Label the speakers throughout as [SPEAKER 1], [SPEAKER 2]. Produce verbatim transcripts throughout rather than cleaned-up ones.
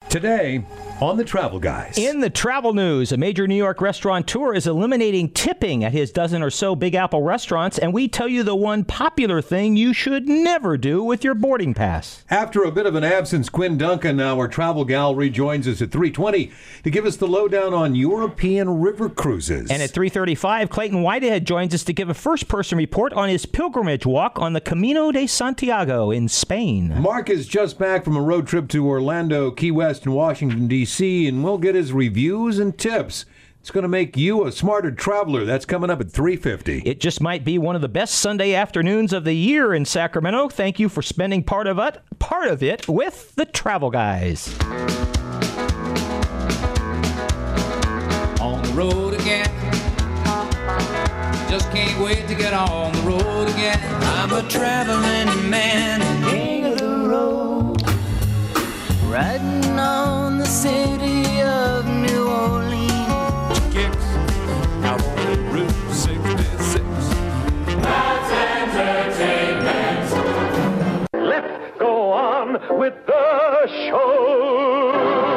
[SPEAKER 1] Today on the Travel Guys.
[SPEAKER 2] In the travel news, a major New York restaurateur is eliminating tipping at his dozen or so Big Apple restaurants, and we tell you the one popular thing you should never do with your boarding pass.
[SPEAKER 1] After a bit of an absence, Quinn Duncan, our travel gal, rejoins us at three twenty to give us the lowdown on European river cruises.
[SPEAKER 2] And at three thirty-five, Clayton Whitehead joins us to give a first-person report on his pilgrimage walk on the Camino de Santiago in Spain.
[SPEAKER 1] Mark is just back from a road trip to Orlando, Key West, and Washington, D C, and we'll get his reviews and tips. It's going to make you a smarter traveler. That's coming up at three fifty.
[SPEAKER 2] It just might be one of the best Sunday afternoons of the year in Sacramento. Thank you for spending part of it, part of it with the Travel Guys.
[SPEAKER 3] On the road again. Just can't wait to get on the road again. I'm a traveling man, king of the road, riding on the city of New Orleans. Kicks out on Route sixty-six. That's entertainment.
[SPEAKER 4] Let's go on with the show.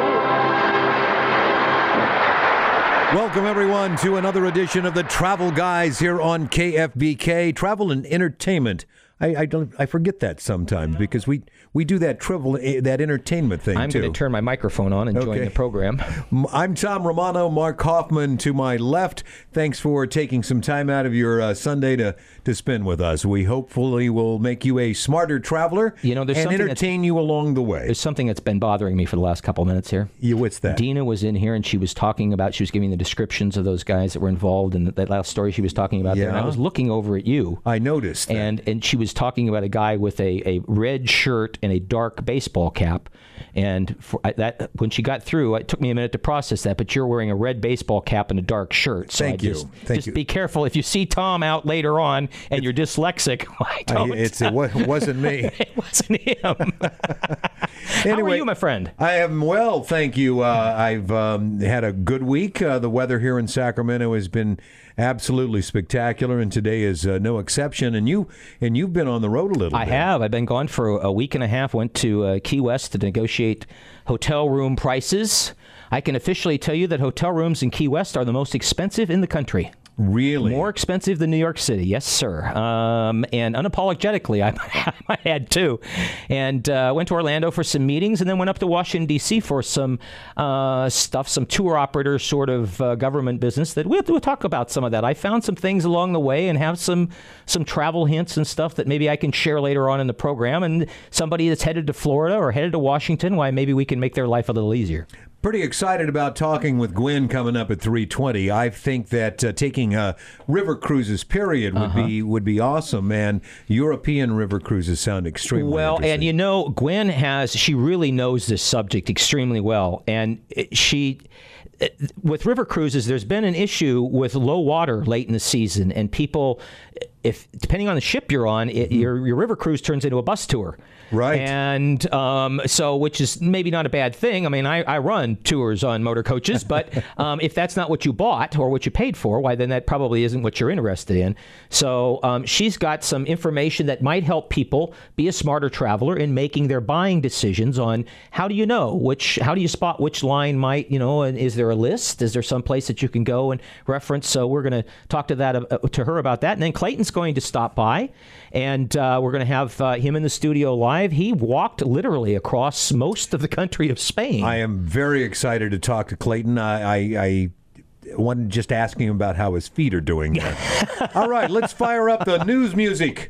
[SPEAKER 1] Welcome, everyone, to another edition of the Travel Guys here on K F B K. Travel and entertainment. I, I don't. I forget that sometimes because we, we do that travel that entertainment thing
[SPEAKER 2] I'm
[SPEAKER 1] too.
[SPEAKER 2] I'm going to turn my microphone on and
[SPEAKER 1] Okay.
[SPEAKER 2] join the program.
[SPEAKER 1] I'm Tom Romano. Mark Hoffman to my left. Thanks for taking some time out of your uh, Sunday to, to spend with us. We hopefully will make you a smarter traveler
[SPEAKER 2] You know, there's
[SPEAKER 1] and
[SPEAKER 2] something
[SPEAKER 1] entertain you along the way.
[SPEAKER 2] There's something that's been bothering me for the last couple of minutes here.
[SPEAKER 1] Yeah, what's that?
[SPEAKER 2] Dina was in here and she was talking about, she was giving the descriptions of those guys that were involved in that last story she was talking about there. And I
[SPEAKER 1] Yeah.
[SPEAKER 2] was looking over at you.
[SPEAKER 1] I noticed that.
[SPEAKER 2] And and she was talking about a guy with a, a red shirt and a dark baseball cap. And for I, that when she got through, it took me a minute to process that, but you're wearing a red baseball cap and a dark shirt. So
[SPEAKER 1] Thank
[SPEAKER 2] I
[SPEAKER 1] you.
[SPEAKER 2] Just,
[SPEAKER 1] Thank
[SPEAKER 2] just
[SPEAKER 1] you.
[SPEAKER 2] be careful. If you see Tom out later on and you're dyslexic, I
[SPEAKER 1] I,
[SPEAKER 2] don't.
[SPEAKER 1] it's, it wa- wasn't me.
[SPEAKER 2] It wasn't him. How are
[SPEAKER 1] Anyway,
[SPEAKER 2] you, my friend?
[SPEAKER 1] I am well, thank you. Uh, I've um, had a good week. Uh, the weather here in Sacramento has been absolutely spectacular, and today is uh, no exception. And you and you've been on the road a little
[SPEAKER 2] I
[SPEAKER 1] bit.
[SPEAKER 2] have. I've been gone for a week and a half. Went to uh, Key West to negotiate hotel room prices. I can officially tell you that hotel rooms in Key West are the most expensive in the country.
[SPEAKER 1] Really?
[SPEAKER 2] More expensive than New York City, yes, sir. Um, and unapologetically, I, I had to. And uh, went to Orlando for some meetings, and then went up to Washington, D C for some uh, stuff, some tour operator sort of uh, government business that we'll, we'll talk about some of that. I found some things along the way and have some some travel hints and stuff that maybe I can share later on in the program. And somebody that's headed to Florida or headed to Washington, why maybe we can make their life a little easier.
[SPEAKER 1] Pretty excited about talking with Gwen coming up at three twenty. I think that uh, taking uh, river cruises, period, would
[SPEAKER 2] Uh-huh.
[SPEAKER 1] be would be awesome. And European river cruises sound extremely
[SPEAKER 2] Well,
[SPEAKER 1] interesting.
[SPEAKER 2] and you know, Gwen has, she really knows this subject extremely well. And it- she, it- with river cruises, there's been an issue with low water late in the season. And people, if depending on the ship you're on, it, your, your river cruise turns into a bus tour.
[SPEAKER 1] Right.
[SPEAKER 2] And um, so, which is maybe not a bad thing. I mean, I, I run tours on motor coaches, but um, if that's not what you bought or what you paid for, why then that probably isn't what you're interested in. So um, she's got some information that might help people be a smarter traveler in making their buying decisions on how do you know which, how do you spot which line might, you know, and is there a list? Is there some place that you can go and reference? So we're going to talk to that uh, to her about that. And then Clayton's going to stop by, and uh, we're going to have uh, him in the studio live. He walked literally across most of the country of Spain.
[SPEAKER 1] I am very excited to talk to Clayton. I, I, I wanted just asking him about how his feet are doing there. All right, let's fire up the news music.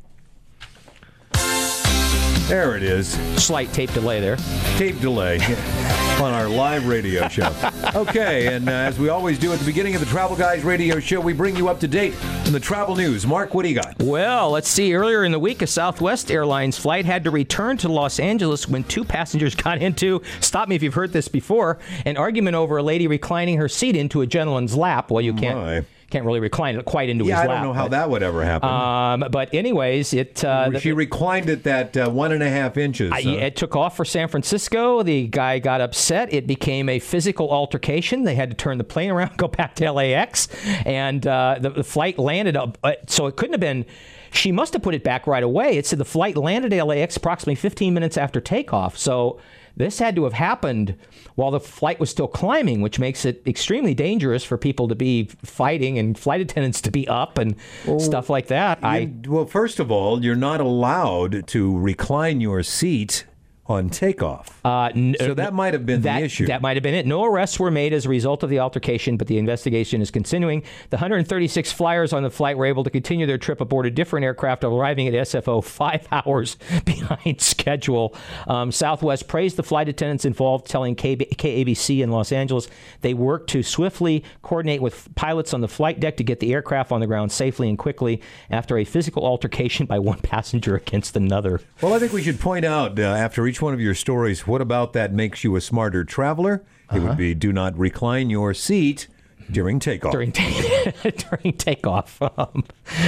[SPEAKER 1] There it is.
[SPEAKER 2] Slight tape delay there.
[SPEAKER 1] Tape delay on our live radio show. Okay, and uh, as we always do at the beginning of the Travel Guys radio show, we bring you up to date on the travel news. Mark, what do you got?
[SPEAKER 2] Well, let's see. Earlier in the week, a Southwest Airlines flight had to return to Los Angeles when two passengers got into, stop me if you've heard this before, an argument over a lady reclining her seat into a gentleman's lap. Well, you can't...
[SPEAKER 1] My.
[SPEAKER 2] Can't really recline it quite into
[SPEAKER 1] Yeah,
[SPEAKER 2] his
[SPEAKER 1] I
[SPEAKER 2] lap.
[SPEAKER 1] don't know how
[SPEAKER 2] but,
[SPEAKER 1] that would ever happen.
[SPEAKER 2] Um, but anyways, it... Uh,
[SPEAKER 1] she reclined it that uh, one and a half inches.
[SPEAKER 2] I,
[SPEAKER 1] huh?
[SPEAKER 2] it took off for San Francisco. The guy got upset. It became a physical altercation. They had to turn the plane around, go back to L A X, and uh, the, the flight landed up. Uh, so it couldn't have been. She must have put it back right away. It said the flight landed at L A X approximately fifteen minutes after takeoff. So this had to have happened while the flight was still climbing, which makes it extremely dangerous for people to be fighting and flight attendants to be up and well, stuff like that.
[SPEAKER 1] You,
[SPEAKER 2] I
[SPEAKER 1] well, first of all, you're not allowed to recline your seat on takeoff.
[SPEAKER 2] Uh, n-
[SPEAKER 1] so that might have been
[SPEAKER 2] that,
[SPEAKER 1] the issue.
[SPEAKER 2] That might have been it. No arrests were made as a result of the altercation, but the investigation is continuing. The one hundred thirty-six flyers on the flight were able to continue their trip aboard a different aircraft, arriving at S F O five hours behind schedule. Um, Southwest praised the flight attendants involved, telling K A B C in Los Angeles they worked to swiftly coordinate with pilots on the flight deck to get the aircraft on the ground safely and quickly after a physical altercation by one passenger against another.
[SPEAKER 1] Well, I think we should point out uh, after each one of your stories, what about that makes you a smarter traveler? It uh-huh. would be do not recline your seat during takeoff.
[SPEAKER 2] During, ta- during takeoff. Um,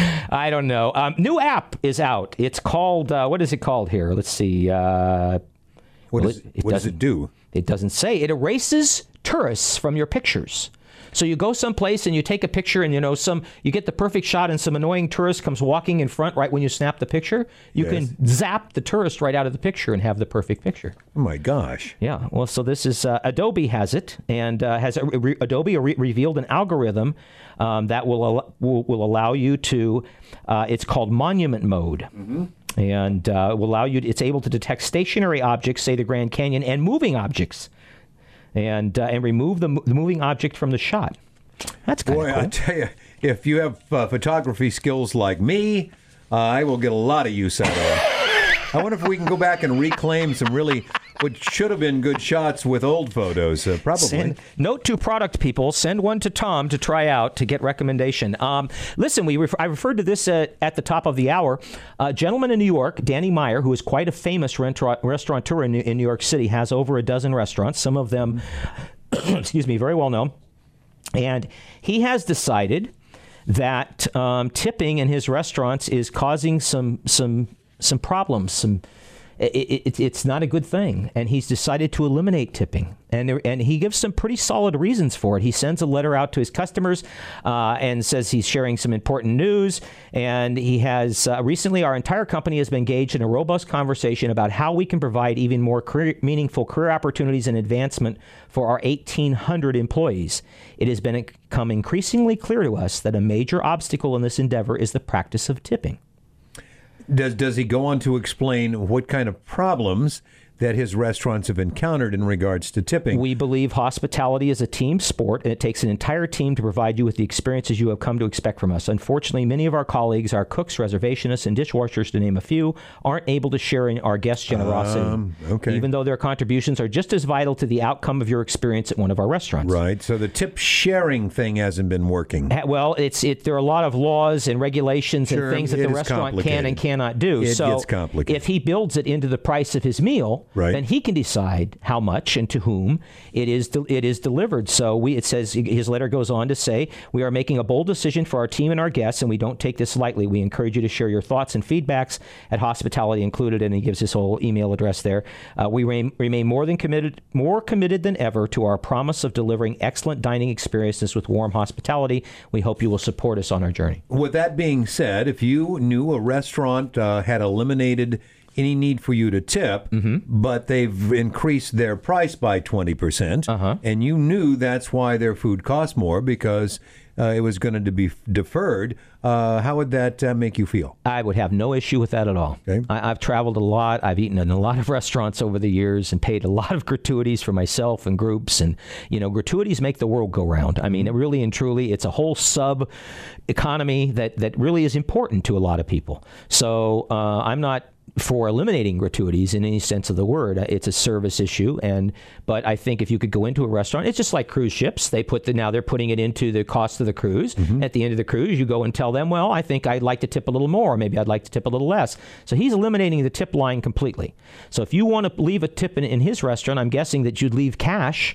[SPEAKER 2] I don't know. Um, new app is out. It's called, uh, what is it called here? Let's see. Uh,
[SPEAKER 1] what
[SPEAKER 2] well,
[SPEAKER 1] is,
[SPEAKER 2] it, it
[SPEAKER 1] what does it do?
[SPEAKER 2] It doesn't say. It erases tourists from your pictures. So you go someplace and you take a picture and, you know, some you get the perfect shot and some annoying tourist comes walking in front right when you snap the picture. You yes. can zap the tourist right out of the picture and have the perfect picture.
[SPEAKER 1] Oh, my gosh.
[SPEAKER 2] Yeah. Well, so this is uh, Adobe has it and uh, has a, re- Adobe re- revealed an algorithm um, that will, al- will will allow you to uh, it's called monument mode. Mm-hmm. And uh, will allow you to, it's able to detect stationary objects, say the Grand Canyon, and moving objects. And uh, and remove the, the moving object from the shot. That's kind of
[SPEAKER 1] cool.
[SPEAKER 2] Boy,
[SPEAKER 1] I tell you, if you have uh, photography skills like me, uh, I will get a lot of use out of it. I wonder if we can go back and reclaim some really what should have been good shots with old photos. Uh, probably.
[SPEAKER 2] Send, note to product people: send one to Tom to try out to get recommendation. Um, listen, we ref- I referred to this uh, at the top of the hour. A gentleman in New York, Danny Meyer, who is quite a famous renta- restaurateur in New, in New York City, has over a dozen restaurants. Some of them, excuse me, very well known, and he has decided that um, tipping in his restaurants is causing some some. some problems, some it, it, it's not a good thing, and he's decided to eliminate tipping, and there, and he gives some pretty solid reasons for it. He sends a letter out to his customers uh, and says he's sharing some important news, and he has uh, recently our entire company has been engaged in a robust conversation about how we can provide even more career, meaningful career opportunities and advancement for our eighteen hundred employees. It has become increasingly clear to us that a major obstacle in this endeavor is the practice of tipping.
[SPEAKER 1] Does does he go on to explain what kind of problems that his restaurants have encountered in regards to tipping?
[SPEAKER 2] We believe hospitality is a team sport, and it takes an entire team to provide you with the experiences you have come to expect from us. Unfortunately, many of our colleagues, our cooks, reservationists, and dishwashers, to name a few, aren't able to share in our guest generosity,
[SPEAKER 1] um, okay.
[SPEAKER 2] even though their contributions are just as vital to the outcome of your experience at one of our restaurants.
[SPEAKER 1] Right. So the tip sharing thing hasn't been working.
[SPEAKER 2] Well, it's it. There are a lot of laws and regulations
[SPEAKER 1] sure,
[SPEAKER 2] and things that the restaurant can and cannot do.
[SPEAKER 1] It
[SPEAKER 2] so
[SPEAKER 1] gets complicated.
[SPEAKER 2] If he builds it into the price of his meal,
[SPEAKER 1] right.
[SPEAKER 2] then he can decide how much and to whom it is de- it is delivered. So we it says his letter goes on to say, we are making a bold decision for our team and our guests, and we don't take this lightly. We encourage you to share your thoughts and feedbacks at Hospitality Included, and he gives his whole email address there. Uh, we re- remain more than committed, more committed than ever to our promise of delivering excellent dining experiences with warm hospitality. We hope you will support us on our journey.
[SPEAKER 1] With that being said, if you knew a restaurant uh, had eliminated any need for you to tip, mm-hmm. but they've increased their price by twenty percent,
[SPEAKER 2] uh-huh.
[SPEAKER 1] and you knew that's why their food cost more because uh, it was going to be deferred, uh, how would that uh, make you feel?
[SPEAKER 2] I would have no issue with that at all.
[SPEAKER 1] Okay.
[SPEAKER 2] I, I've traveled a lot. I've eaten in a lot of restaurants over the years and paid a lot of gratuities for myself and groups. And, you know, gratuities make the world go round. I mean, it really and truly, it's a whole sub economy that, that really is important to a lot of people. So uh, I'm not for eliminating gratuities in any sense of the word. It's a service issue, and but I think if you could go into a restaurant, it's just like cruise ships. They put the now they're putting it into the cost of the cruise. Mm-hmm. At the end of the cruise, you go and tell them, well, I think I'd like to tip a little more, or maybe I'd like to tip a little less. So he's eliminating the tip line completely. So if you want to leave a tip in, in his restaurant, I'm guessing that you'd leave cash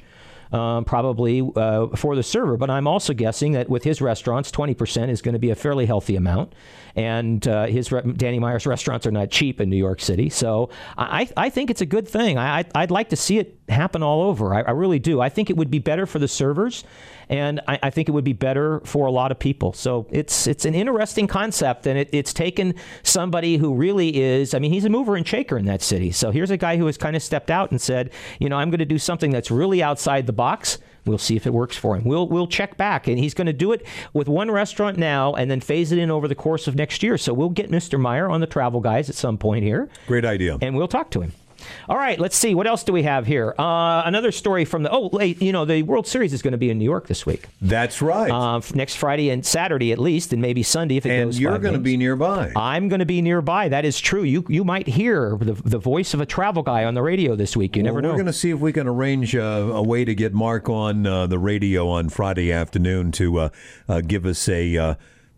[SPEAKER 2] um, probably uh, for the server. But I'm also guessing that with his restaurants, twenty percent is going to be a fairly healthy amount. And uh, his Danny Meyer's restaurants are not cheap in New York City. So I, I think it's a good thing. I, I'd like to see it happen all over. I, I really do. I think it would be better for the servers, and I, I think it would be better for a lot of people. So it's it's an interesting concept, and it, it's taken somebody who really is, I mean, he's a mover and shaker in that city. So here's a guy who has kind of stepped out and said, you know, I'm going to do something that's really outside the box. We'll see if it works for him. We'll we'll check back, and he's going to do it with one restaurant now and then phase it in over the course of next year. So we'll get Mister Meyer on the Travel Guys at some point here.
[SPEAKER 1] Great idea.
[SPEAKER 2] And we'll talk to him. All right, let's see. What else do we have here? Uh, another story from the, oh, you know, the World Series is going to be in New York this week.
[SPEAKER 1] That's right.
[SPEAKER 2] Uh, next Friday and Saturday at least, and maybe Sunday if it
[SPEAKER 1] and
[SPEAKER 2] goes
[SPEAKER 1] you're
[SPEAKER 2] five
[SPEAKER 1] going to
[SPEAKER 2] games.
[SPEAKER 1] be nearby.
[SPEAKER 2] I'm going to be nearby. That is true. You you might hear the, the voice of a travel guy on the radio this week. You
[SPEAKER 1] well,
[SPEAKER 2] never know.
[SPEAKER 1] We're going to see if we can arrange uh, a way to get Mark on uh, the radio on Friday afternoon to uh, uh, give us a... Uh,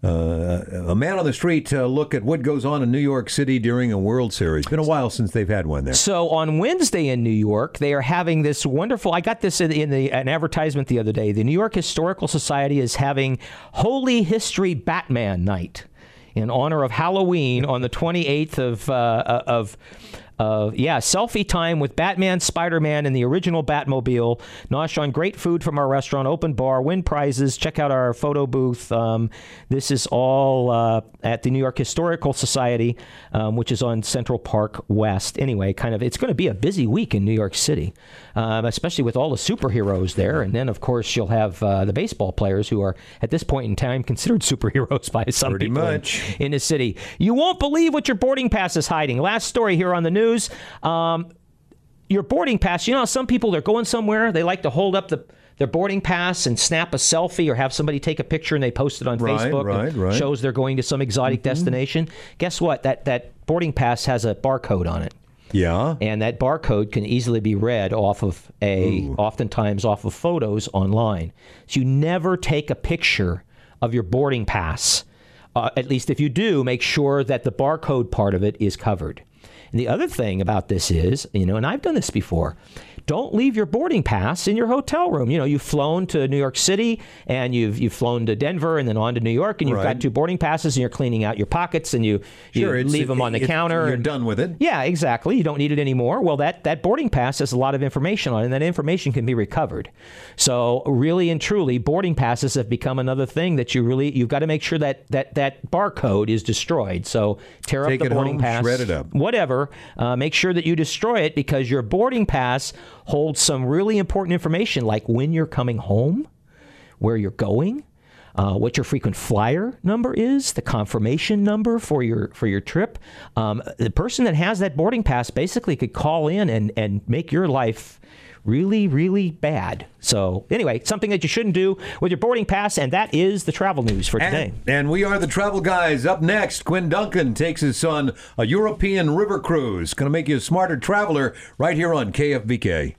[SPEAKER 1] Uh, a man on the street uh, look at what goes on in New York City during a World Series. It's been a while since they've had one there.
[SPEAKER 2] So on Wednesday in New York, they are having this wonderful, I got this in, in the, an advertisement the other day. The New York Historical Society is having Holy History Batman Night in honor of Halloween on the twenty-eighth of, uh, of Uh, yeah, selfie time with Batman, Spider-Man, and the original Batmobile. Nosh on great food from our restaurant, open bar, win prizes. Check out our photo booth. Um, this is all uh, at the New York Historical Society, um, which is on Central Park West. Anyway, kind of, it's going to be a busy week in New York City, um, especially with all the superheroes there. And then, of course, you'll have uh, the baseball players who are, at this point in time, considered superheroes by some
[SPEAKER 1] Pretty
[SPEAKER 2] people
[SPEAKER 1] much.
[SPEAKER 2] In, in the city. You won't believe what your boarding pass is hiding. Last story here on the news. Um, your boarding pass, you know, some people, they're going somewhere, they like to hold up the their boarding pass and snap a selfie or have somebody take a picture and they post it on
[SPEAKER 1] right,
[SPEAKER 2] Facebook.
[SPEAKER 1] Right,
[SPEAKER 2] and
[SPEAKER 1] right.
[SPEAKER 2] shows they're going to some exotic mm-hmm. destination. Guess what? That that boarding pass has a barcode on it.
[SPEAKER 1] Yeah.
[SPEAKER 2] And that barcode can easily be read off of a, Ooh. oftentimes off of photos online. So you never take a picture of your boarding pass. Uh, at least if you do, make sure that the barcode part of it is covered. And the other thing about this is, you know, and I've done this before, don't leave your boarding pass in your hotel room. You know, you've flown to New York City and you've you've flown to Denver and then on to New York and you've
[SPEAKER 1] right.
[SPEAKER 2] got two boarding passes and you're cleaning out your pockets and you,
[SPEAKER 1] sure,
[SPEAKER 2] you leave them on the
[SPEAKER 1] it,
[SPEAKER 2] counter.
[SPEAKER 1] You're
[SPEAKER 2] and,
[SPEAKER 1] done with it.
[SPEAKER 2] Yeah, exactly. You don't need it anymore. Well, that, that boarding pass has a lot of information on it, and that information can be recovered. So really and truly, boarding passes have become another thing that you really, you've got to make sure that that, that barcode is destroyed. So tear
[SPEAKER 1] Take
[SPEAKER 2] up the
[SPEAKER 1] it
[SPEAKER 2] boarding
[SPEAKER 1] home,
[SPEAKER 2] pass.
[SPEAKER 1] shred it up.
[SPEAKER 2] Whatever. Uh, make sure that you destroy it because your boarding pass holds some really important information like when you're coming home, where you're going, uh, what your frequent flyer number is, the confirmation number for your for your trip. Um, the person that has that boarding pass basically could call in and, and make your life really, really bad. So anyway, something that you shouldn't do with your boarding pass, and that is the travel news for today.
[SPEAKER 1] And, and we are the Travel Guys. Up next, Quinn Duncan takes us on a European river cruise. Going to make you a smarter traveler right here on K F B K.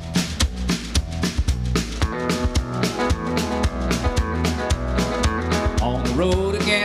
[SPEAKER 3] On the road again.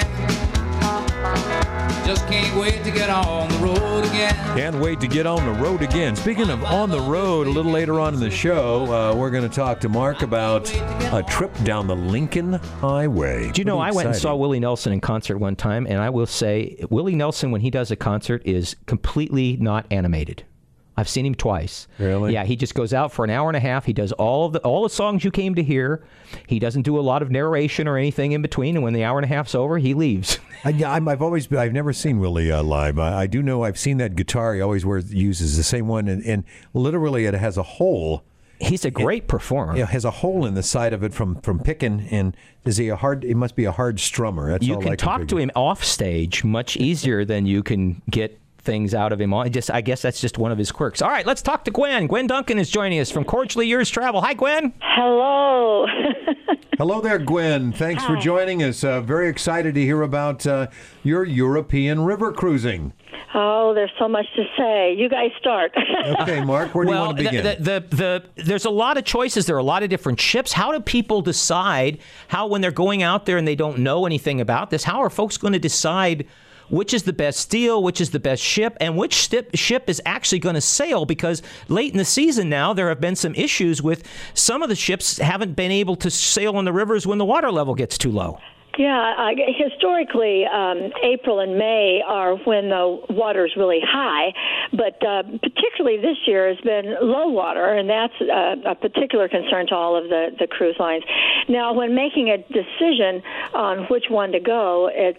[SPEAKER 3] Just can't wait to get on the road again.
[SPEAKER 1] Can't wait to get on the road again. Speaking of on the road, a little later on in the show, uh, we're going to talk to Mark about a trip down the Lincoln Highway.
[SPEAKER 2] Do you know,
[SPEAKER 1] Pretty
[SPEAKER 2] I went and
[SPEAKER 1] exciting.
[SPEAKER 2] saw Willie Nelson in concert one time, and I will say, Willie Nelson, when he does a concert, is completely not animated. I've seen him twice.
[SPEAKER 1] Really?
[SPEAKER 2] Yeah, he just goes out for an hour and a half. He does all of the all the songs you came to hear. He doesn't do a lot of narration or anything in between. And when the hour and a half's over, he leaves.
[SPEAKER 1] I, yeah, I'm, I've always been, I've never seen Willie uh, live. I, I do know I've seen that guitar he always wears uses the same one, and, and literally it has a hole.
[SPEAKER 2] He's a great
[SPEAKER 1] it,
[SPEAKER 2] performer.
[SPEAKER 1] It has a hole in the side of it from, from picking, and is he a hard? It must be a hard strummer. That's
[SPEAKER 2] you
[SPEAKER 1] all
[SPEAKER 2] can
[SPEAKER 1] I
[SPEAKER 2] talk
[SPEAKER 1] can
[SPEAKER 2] to him off stage much easier than you can get things out of him. I just, I guess that's just one of his quirks. All right, let's talk to Gwen. Gwen Duncan is joining us from Cordially Yours Travel. Hi, Gwen.
[SPEAKER 5] Hello.
[SPEAKER 1] Hello there, Gwen. Thanks
[SPEAKER 5] Hi.
[SPEAKER 1] for joining us. Uh, very excited to hear about uh, your European river cruising.
[SPEAKER 5] Oh, there's so much to say. You guys start.
[SPEAKER 1] Okay, Mark, where do
[SPEAKER 2] well,
[SPEAKER 1] you want to begin?
[SPEAKER 2] The, the, the, the, there's a lot of choices. There are a lot of different ships. How do people decide how, when they're going out there and they don't know anything about this, how are folks going to decide which is the best deal, which is the best ship, and which ship, ship is actually going to sail, because late in the season now there have been some issues with some of the ships haven't been able to sail on the rivers when the water level gets too low.
[SPEAKER 5] Yeah, uh, historically, um, April and May are when the water is really high, but uh, particularly this year has been low water, and that's uh, a particular concern to all of the, the cruise lines. Now, when making a decision on which one to go, it's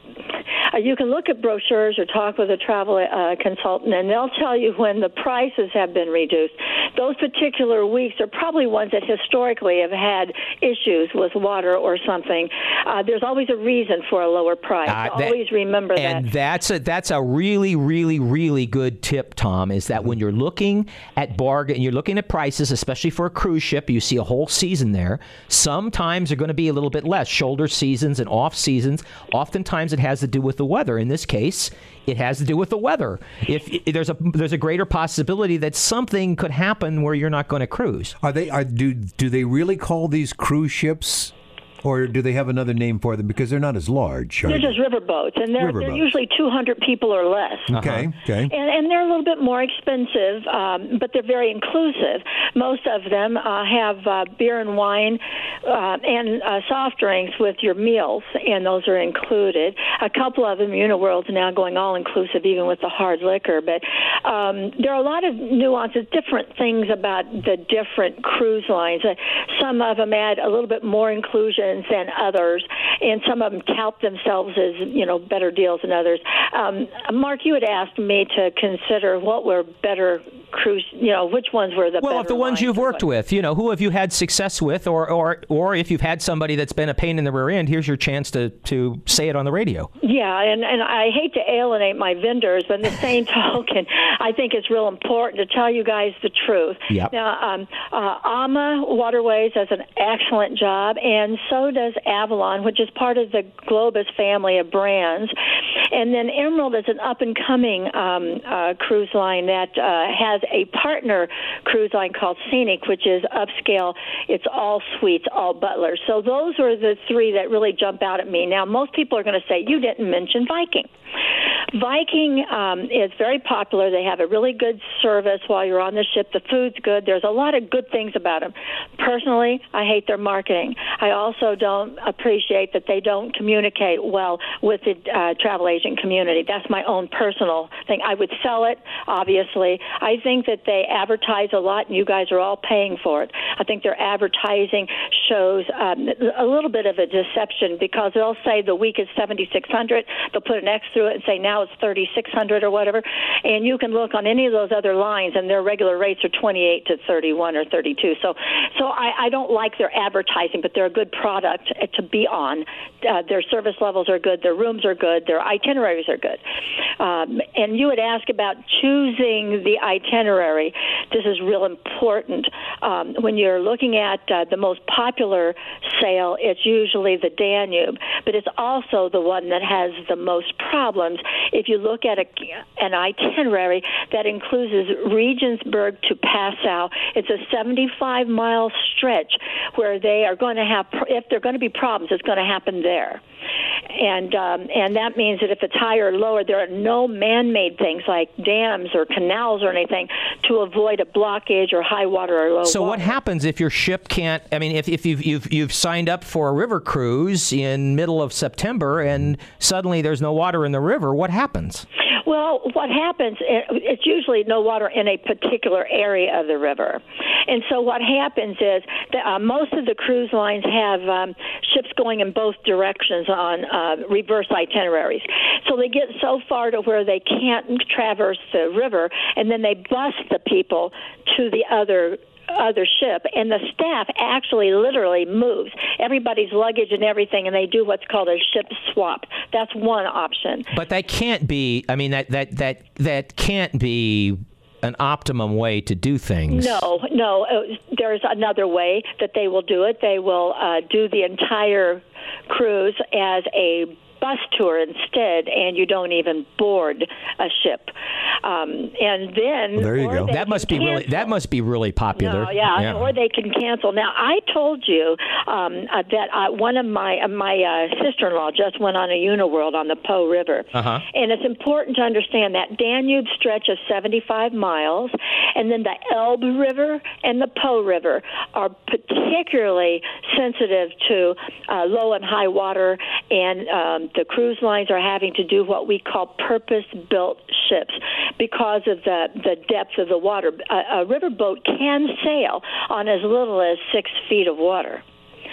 [SPEAKER 5] Uh, you can look at brochures or talk with a travel uh, consultant, and they'll tell you when the prices have been reduced. Those particular weeks are probably ones that historically have had issues with water or something. Uh, there's always a reason for a lower price. Uh, that, always remember
[SPEAKER 2] and that. And that's a, that's a really, really, really good tip, Tom, is that when you're looking at bargain, you're looking at prices, especially for a cruise ship, you see a whole season there. Sometimes they're going to be a little bit less. Shoulder seasons and off seasons, oftentimes it has to do with the weather. In this case, it has to do with the weather. If, if there's a there's a greater possibility that something could happen where you're not going to cruise.
[SPEAKER 1] Are they are, do do they really call these cruise ships? Or do they have another name for them? Because they're not as large.
[SPEAKER 5] They're just riverboats, and they're, they're usually two hundred people or less.
[SPEAKER 1] Okay, uh-huh. okay.
[SPEAKER 5] And, and they're a little bit more expensive, um, but they're very inclusive. Most of them uh, have uh, beer and wine uh, and uh, soft drinks with your meals, and those are included. A couple of them, Uniworld's now going all-inclusive, even with the hard liquor. But um, there are a lot of nuances, different things about the different cruise lines. Uh, some of them add a little bit more inclusion than others, and some of them tout themselves as, you know, better deals than others. Um, Mark, you had asked me to consider what were better cruise, you know, which ones were the
[SPEAKER 2] well,
[SPEAKER 5] better
[SPEAKER 2] of the ones you've worked
[SPEAKER 5] what?
[SPEAKER 2] with, you know, who have you had success with, or, or or if you've had somebody that's been a pain in the rear end, here's your chance to, to say it on the radio.
[SPEAKER 5] Yeah, and, and I hate to alienate my vendors, but in the same token, I think it's real important to tell you guys the truth.
[SPEAKER 2] Yep.
[SPEAKER 5] Now, um, uh, AMA Waterways does an excellent job, and so does Avalon, which is part of the Globus family of brands. And then Emerald is an up-and-coming um, uh, cruise line that uh, has a partner cruise line called Scenic, which is upscale. It's all suites, all butlers. So those are the three that really jump out at me. Now, most people are going to say, you didn't mention Viking. Viking um, is very popular. They have a really good service while you're on the ship. The food's good. There's a lot of good things about them. Personally, I hate their marketing. I also don't appreciate that they don't communicate well with the uh, travel agent community. That's my own personal thing. I would sell it, obviously. I think that they advertise a lot, and you guys are all paying for it. I think their advertising shows um, a little bit of a deception, because they'll say the week is seventy-six hundred. They'll put an X through it and say now it's thirty-six hundred or whatever. And you can look on any of those other lines, and their regular rates are twenty-eight to thirty-one or thirty-two. So, so I, I don't like their advertising, but they're a good product to be on. Uh, their service levels are good. Their rooms are good. Their itineraries are good. Um, and you would ask about choosing the itinerary. This is real important. Um, when you're looking at uh, the most popular sail, it's usually the Danube, but it's also the one that has the most problems. If you look at a, an itinerary that includes Regensburg to Passau, it's a seventy-five mile stretch where they are going to have, if there are going to be problems, it's going to happen there. And um, and that means that if it's higher or lower, there are no man-made things like dams or canals or anything to avoid a blockage or high water or low
[SPEAKER 2] so
[SPEAKER 5] water.
[SPEAKER 2] What happens if your ship can't, I mean, if, if you've, you've, you've signed up for a river cruise in middle of September and suddenly there's no water in the river, what happens?
[SPEAKER 5] Well, what happens, it's usually no water in a particular area of the river. And so what happens is that uh, most of the cruise lines have um, ships going in both directions on uh, reverse itineraries. So they get so far to where they can't traverse the river, and then they bus the people to the other other ship, and the staff actually literally moves everybody's luggage and everything, and they do what's called a ship swap. That's one option.
[SPEAKER 2] But that can't be, I mean, that that that that can't be an optimum way to do things.
[SPEAKER 5] No, no. Uh, there's another way that they will do it. They will uh, do the entire cruise as a bus tour instead, and you don't even board a ship. Um, and then
[SPEAKER 1] Well, there you
[SPEAKER 5] or
[SPEAKER 1] go.
[SPEAKER 5] they
[SPEAKER 2] That must
[SPEAKER 5] can
[SPEAKER 2] be really
[SPEAKER 5] cancel.
[SPEAKER 2] that must be really popular.
[SPEAKER 5] No, yeah, or they can cancel. Now, I told you um, uh, that uh, one of my uh, my uh, sister-in-law just went on a Uniworld on the Po River,
[SPEAKER 2] Uh-huh.
[SPEAKER 5] and it's important to understand that Danube stretch of seventy-five miles, and then the Elbe River and the Po River are particularly sensitive to uh, low and high water, and um, the cruise lines are having to do what we call purpose-built ships because of the, the depth of the water. A, a riverboat can sail on as little as six feet of water.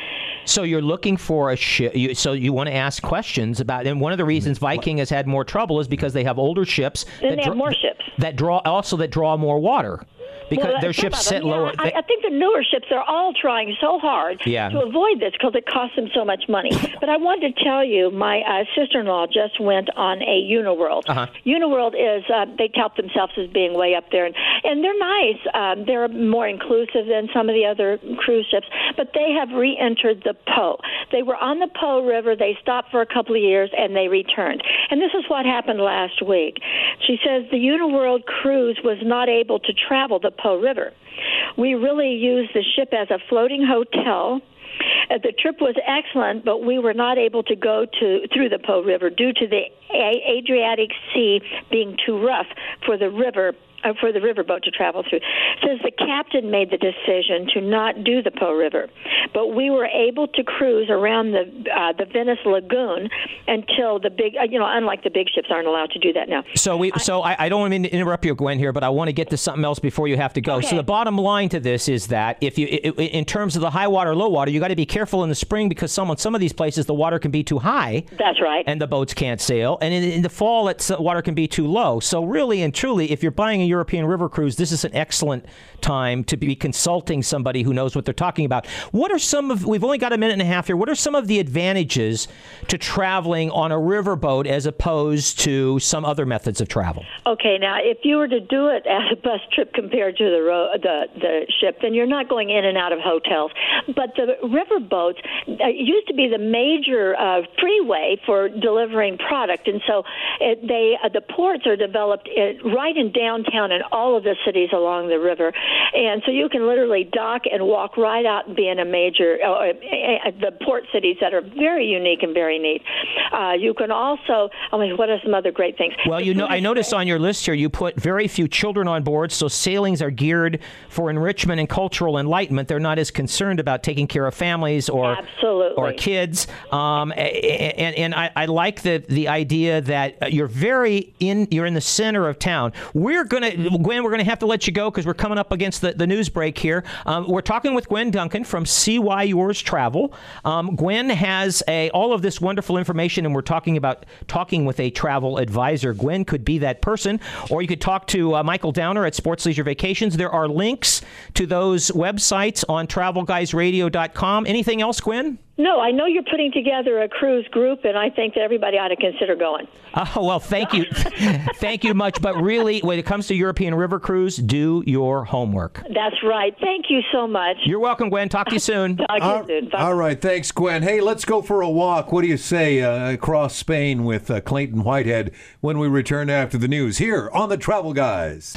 [SPEAKER 2] So you're looking for a ship. You, so you want to ask questions about. And one of the reasons Viking has had more trouble is because they have older ships.
[SPEAKER 5] Then
[SPEAKER 2] that
[SPEAKER 5] they have
[SPEAKER 2] dra-
[SPEAKER 5] more ships.
[SPEAKER 2] that draw also that draw more water. Because
[SPEAKER 5] Well,
[SPEAKER 2] their
[SPEAKER 5] some
[SPEAKER 2] ships
[SPEAKER 5] of
[SPEAKER 2] sit
[SPEAKER 5] them, yeah,
[SPEAKER 2] lower.
[SPEAKER 5] I,
[SPEAKER 2] They-
[SPEAKER 5] I think the newer ships are all trying so hard
[SPEAKER 2] Yeah.
[SPEAKER 5] to avoid this because it costs them so much money. But I wanted to tell you, my uh, sister-in-law just went on a Uniworld.
[SPEAKER 2] Uh-huh.
[SPEAKER 5] Uniworld is, uh, they tout themselves as being way up there, and, and they're nice. Um, they're more inclusive than some of the other cruise ships, but they have re-entered the Po. They were on the Po River. They stopped for a couple of years, and they returned. And this is what happened last week. She says the Uniworld cruise was not able to travel the Po River. We really used the ship as a floating hotel. Uh, the trip was excellent, but we were not able to go to through the Po River due to the A- Adriatic Sea being too rough for the river. Uh, for the riverboat to travel through. Says the captain made the decision to not do the Po River, but we were able to cruise around the uh, the Venice Lagoon until the big, uh, you know, unlike the big ships aren't allowed to do that now.
[SPEAKER 2] So we, so I, I don't mean to interrupt you, Gwen, here, but I want to get to something else before you have to go.
[SPEAKER 5] Okay.
[SPEAKER 2] So the bottom line to this is that if you, i- i- in terms of the high water, low water, you got to be careful in the spring because some some of these places the water can be too high.
[SPEAKER 5] That's right.
[SPEAKER 2] And the boats can't sail. And in, in the fall, it's uh, water can be too low. So really and truly, if you're buying a European river cruise, this is an excellent time to be consulting somebody who knows what they're talking about. What are some of? We've only got a minute and a half here. What are some of the advantages to traveling on a riverboat as opposed to some other methods of travel?
[SPEAKER 5] Okay, now if you were to do it as a bus trip compared to the ro- the the ship, then you're not going in and out of hotels. But the river boats uh, used to be the major uh, freeway for delivering product, and so it, they uh, the ports are developed uh, right in downtown and all of the cities along the river, and so you can literally dock and walk right out and be in a major uh, uh, the port cities that are very unique and very neat. Uh, you can also, I mean, what are some other great things?
[SPEAKER 2] Well, you know, I noticed on your list here you put very few children on board, so sailings are geared for enrichment and cultural enlightenment. They're not as concerned about taking care of families or
[SPEAKER 5] Absolutely.
[SPEAKER 2] or kids. Um, and and I, I like the the idea that you're very in you're in the center of town. We're gonna Gwen, we're gonna have to let you go because we're coming up against the, the news break here. Um, we're talking with Gwen Duncan from C Y Yours Travel. Um, Gwen has a all of this wonderful information, and we're talking about talking with a travel advisor. Gwen could be that person, or you could talk to uh, Michael Downer at Sports Leisure Vacations. There are links to those websites on travel guys radio dot com. Anything else, Gwen?
[SPEAKER 5] No, I know you're putting together a cruise group, and I think that everybody ought to consider going.
[SPEAKER 2] Oh, well, thank you. Thank you much. But really, when it comes to European River Cruise, do your homework.
[SPEAKER 5] That's right. Thank you so much.
[SPEAKER 2] You're welcome, Gwen. Talk to you soon.
[SPEAKER 5] Talk to
[SPEAKER 1] All,
[SPEAKER 5] you soon. Bye.
[SPEAKER 1] all right, thanks, Gwen. Hey, let's go for a walk. What do you say uh, across Spain with uh, Clayton Whitehead when we return after the news here on the Travel Guys?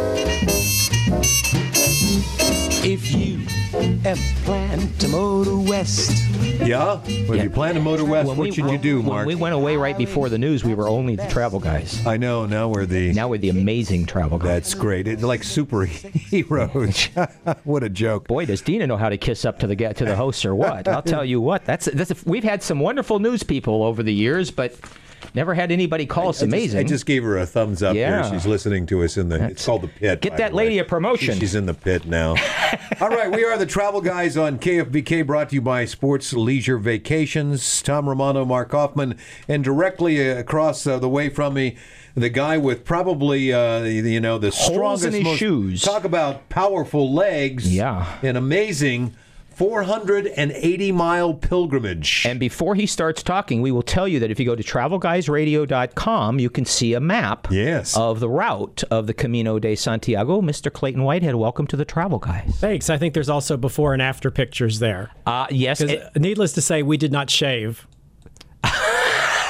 [SPEAKER 3] If you ever plan to motor west,
[SPEAKER 1] Yeah? Well, if you plan to motor west,
[SPEAKER 2] When
[SPEAKER 1] what
[SPEAKER 2] we-
[SPEAKER 1] should you
[SPEAKER 2] when-
[SPEAKER 1] do,
[SPEAKER 2] when
[SPEAKER 1] Mark?
[SPEAKER 2] we went away right before the news, we were only the travel guys.
[SPEAKER 1] I know, now we're the...
[SPEAKER 2] Now we're the amazing travel guys.
[SPEAKER 1] That's great. It's like superheroes. What a joke.
[SPEAKER 2] Boy, does Dina know how to kiss up to the to the hosts or what? I'll tell you what. That's that's we've had some wonderful news people over the years, but never had anybody call us
[SPEAKER 1] I just-
[SPEAKER 2] amazing.
[SPEAKER 1] I just gave her a thumbs up
[SPEAKER 2] Yeah.
[SPEAKER 1] here. She's listening to us in the... It's called the pit.
[SPEAKER 2] Get
[SPEAKER 1] by
[SPEAKER 2] that
[SPEAKER 1] the way.
[SPEAKER 2] lady a promotion.
[SPEAKER 1] She- She's in the pit now. All right, we are the Travel Guys on K F B K, brought to you by Sports Leisure Vacations. Tom Romano, Mark Hoffman, and directly uh, across uh, the way from me, the guy with probably, uh, you know, the
[SPEAKER 2] Holes
[SPEAKER 1] strongest,
[SPEAKER 2] in his
[SPEAKER 1] most,
[SPEAKER 2] shoes.
[SPEAKER 1] Talk about powerful legs.
[SPEAKER 2] Yeah.
[SPEAKER 1] An amazing four hundred eighty mile pilgrimage.
[SPEAKER 2] And before he starts talking, we will tell you that if you go to travel guys radio dot com, you can see a map
[SPEAKER 1] Yes.
[SPEAKER 2] of the route of the Camino de Santiago. Mister Clayton Whitehead, welcome to the Travel Guys.
[SPEAKER 6] Thanks. I think there's also before and after pictures there.
[SPEAKER 2] Uh, yes.
[SPEAKER 6] 'Cause,
[SPEAKER 2] it-
[SPEAKER 6] uh, needless to say, we did not shave.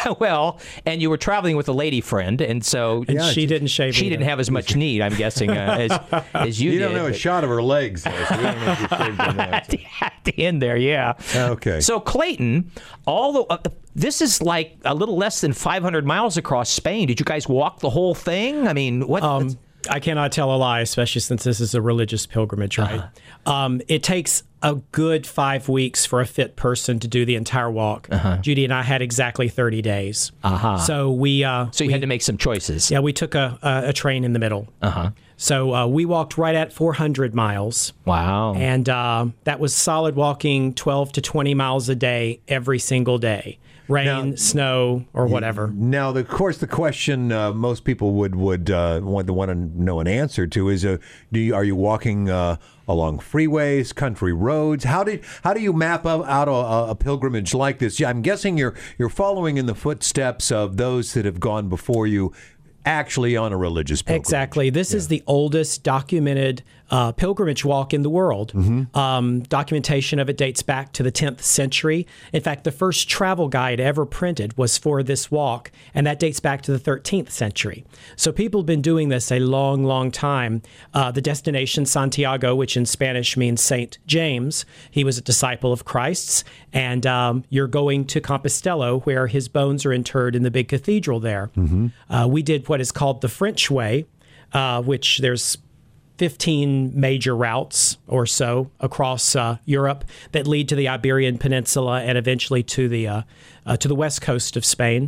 [SPEAKER 2] well, and you were traveling with a lady friend, and so
[SPEAKER 6] And
[SPEAKER 1] Yeah,
[SPEAKER 6] she
[SPEAKER 1] she-
[SPEAKER 6] didn't shave
[SPEAKER 2] she
[SPEAKER 6] either.
[SPEAKER 2] didn't have as much need, I'm guessing, uh, as as you,
[SPEAKER 1] You
[SPEAKER 2] did.
[SPEAKER 1] don't know a
[SPEAKER 2] but-
[SPEAKER 1] shot of her legs, though, so we don't know if you shaved or not.
[SPEAKER 2] at the, at the end there, yeah.
[SPEAKER 1] Okay.
[SPEAKER 2] So Clayton, all the uh, this is like a little less than five hundred miles across Spain. Did you guys walk the whole thing? I mean, what?
[SPEAKER 6] Um, I cannot tell a lie, especially since this is a religious pilgrimage, right?
[SPEAKER 2] Uh-huh.
[SPEAKER 6] Um, it takes a good five weeks for a fit person to do the entire walk.
[SPEAKER 2] Uh-huh.
[SPEAKER 6] Judy and I had exactly thirty days.
[SPEAKER 2] Uh-huh.
[SPEAKER 6] So we, uh,
[SPEAKER 2] so you
[SPEAKER 6] we-
[SPEAKER 2] had to make some choices.
[SPEAKER 6] yeah, we took a, a, a train in the middle.
[SPEAKER 2] Uh-huh.
[SPEAKER 6] So uh, we walked right at four hundred miles.
[SPEAKER 2] Wow.
[SPEAKER 6] And uh, that was solid walking twelve to twenty miles a day every single day. Rain,
[SPEAKER 1] Now-
[SPEAKER 6] snow, or whatever.
[SPEAKER 1] Now, the, of course, the question uh, most people would would uh, want, want to know an answer to is: uh, Do you, are you walking uh, along freeways, country roads? How did how do you map out out a, a pilgrimage like this? Yeah, I'm guessing you're you're following in the footsteps of those that have gone before you, actually on a religious pilgrimage.
[SPEAKER 6] Exactly. This is the oldest documented uh, pilgrimage walk in the world.
[SPEAKER 1] Mm-hmm.
[SPEAKER 6] Um, documentation of it dates back to the tenth century. In fact, the first travel guide ever printed was for this walk, and that dates back to the thirteenth century. So people have been doing this a long, long time. Uh, the destination, Santiago, which in Spanish means Saint James, he was a disciple of Christ's, and um, you're going to Compostela, where his bones are interred in the big cathedral there. Uh, we did what is called the French Way, uh, which there's fifteen major routes or so across uh, Europe that lead to the Iberian Peninsula and eventually to the uh, uh, to the west coast of Spain.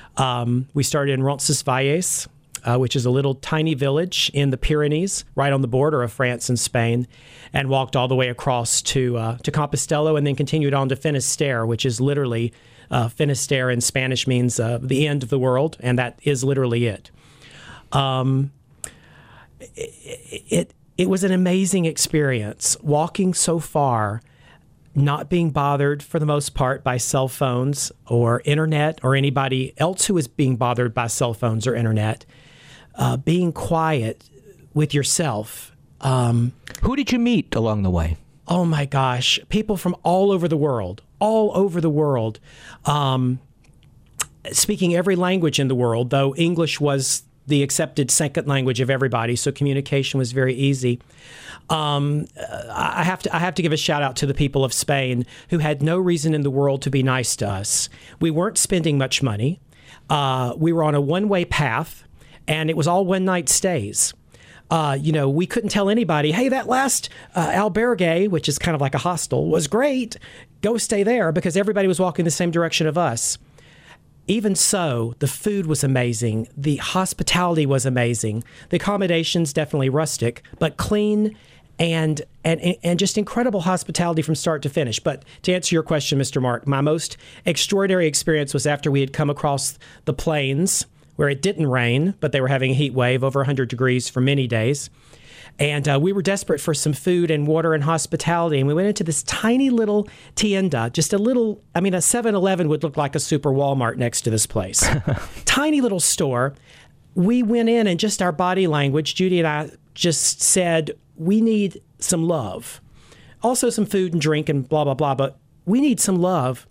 [SPEAKER 6] Um, we started in Roncesvalles, uh, which is a little tiny village in the Pyrenees, right on the border of France and Spain, and walked all the way across to uh, to Compostela, and then continued on to Finisterre, which is literally uh, Finisterre in Spanish means uh, the end of the world, and that is literally it. Um, it, it it was an amazing experience walking so far, not being bothered for the most part by cell phones or internet or anybody else who is being bothered by cell phones or internet, uh, being quiet with yourself. Um,
[SPEAKER 2] Who did you meet along the way?
[SPEAKER 6] oh my gosh, people from all over the world, all over the world, um, speaking every language in the world, though English was the accepted second language of everybody, so communication was very easy. Um, I have to I have to give a shout out to the people of Spain who had no reason in the world to be nice to us. We weren't spending much money. Uh, we were on a one-way path, and it was all one-night stays. Uh, you know, we couldn't tell anybody, hey, that last uh, albergue, which is kind of like a hostel, was great. Go stay there, because everybody was walking the same direction of us. Even so, the food was amazing. The hospitality was amazing. The accommodations definitely rustic, but clean and and and just incredible hospitality from start to finish. But to answer your question, Mister Mark, my most extraordinary experience was after we had come across the plains where it didn't rain, but they were having a heat wave over one hundred degrees for many days. And uh, we were desperate for some food and water and hospitality. And we went into this tiny little tienda, just a little, I mean, a seven eleven would look like a super Walmart next to this place. Tiny little store. We went in and just our body language, Judy and I just said, we need some love. Also some food and drink and blah, blah, blah, but we need some love.